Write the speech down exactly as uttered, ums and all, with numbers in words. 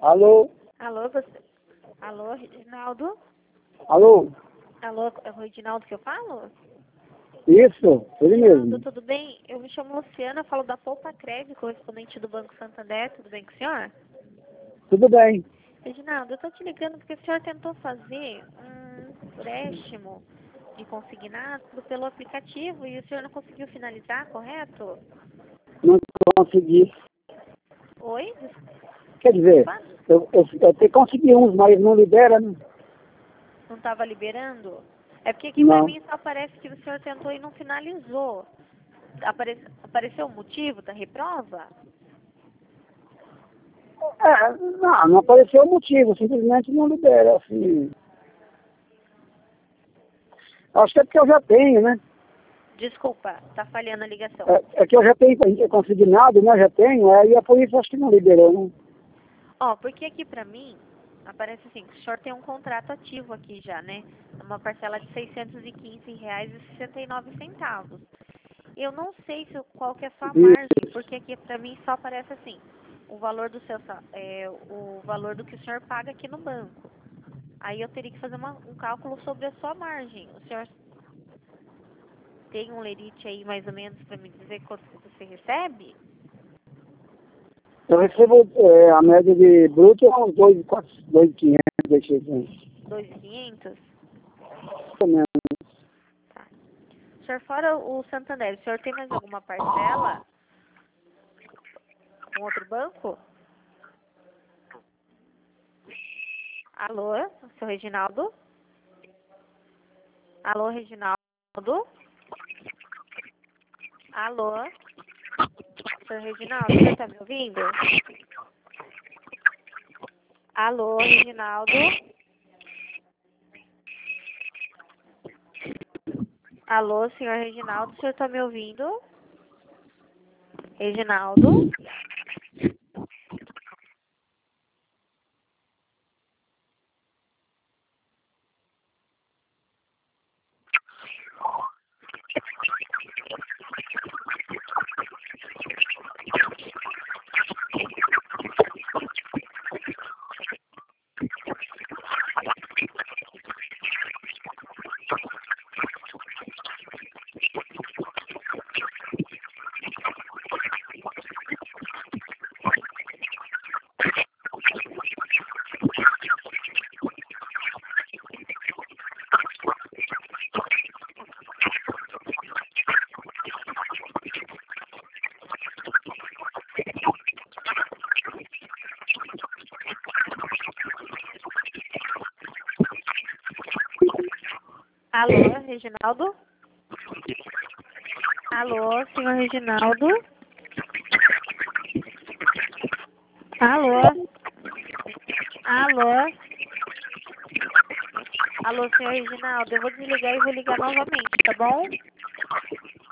Alô? Alô, você... Alô, Reginaldo? Alô? Alô, é o Reginaldo que eu falo? Isso, ele Reginaldo, mesmo. tudo bem? Eu me chamo Luciana, falo da Poupa Crédito, correspondente do Banco Santander. Tudo bem com o senhor? Tudo bem. Reginaldo, eu tô te ligando porque o senhor tentou fazer um empréstimo de consignado pelo aplicativo e o senhor não conseguiu finalizar, correto? Não consegui. Oi? Quer dizer, Desculpa? eu, eu, eu até consegui uns, mas não libera, né? Não estava liberando? É porque aqui pra Não. mim só parece que o senhor tentou e não finalizou. Apare... Apareceu o motivo da reprova? É, não, não apareceu o motivo, simplesmente não libera, assim. Acho que é porque eu já tenho, né? Desculpa, tá falhando a ligação. É, é que eu já tenho consignado, né? Já tenho, aí é por isso acho que não liberou, né? Ó, porque aqui pra mim aparece assim, que o senhor tem um contrato ativo aqui já, né? Uma parcela de seiscentos e quinze reais e sessenta e nove centavos. Eu não sei se, qual que é a sua margem, porque aqui pra mim só aparece assim, o valor do seu sa- é, o valor do que o senhor paga aqui no banco. Aí eu teria que fazer uma- um cálculo sobre a sua margem. O senhor tem um lerite aí mais ou menos para me dizer quanto que você recebe? Eu recebo é, a média de bruto é uns dois mil e quinhentos, dois mil e seiscentos. dois mil e quinhentos? Pelo menos. Tá. O senhor, fora o Santander, o senhor tem mais alguma parcela com outro banco? Alô, seu Reginaldo? Alô, Reginaldo? Alô? Seu Reginaldo, você tá me ouvindo? Alô, Reginaldo? Alô, senhor Reginaldo, o senhor tá me ouvindo? Reginaldo? Alô, Reginaldo? Alô, senhor Reginaldo? Alô? Alô? Alô, senhor Reginaldo, eu vou desligar e vou ligar novamente, tá bom?